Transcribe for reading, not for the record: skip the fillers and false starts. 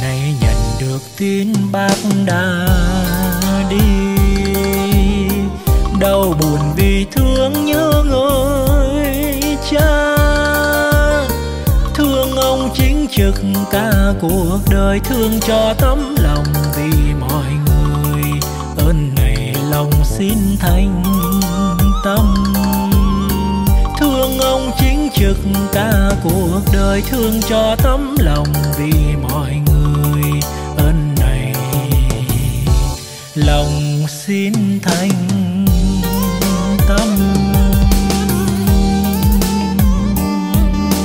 nay nhận được tin bác đã đi, đau buồn vì thương nhớ người cha. Thương ông chính trực cả cuộc đời, thương cho tấm lòng vì mọi người. Ơn này lòng xin thành tâm. Thương ông chính trực cả cuộc đời, thương cho tấm lòng vì mọi người. Ơn này lòng xin thành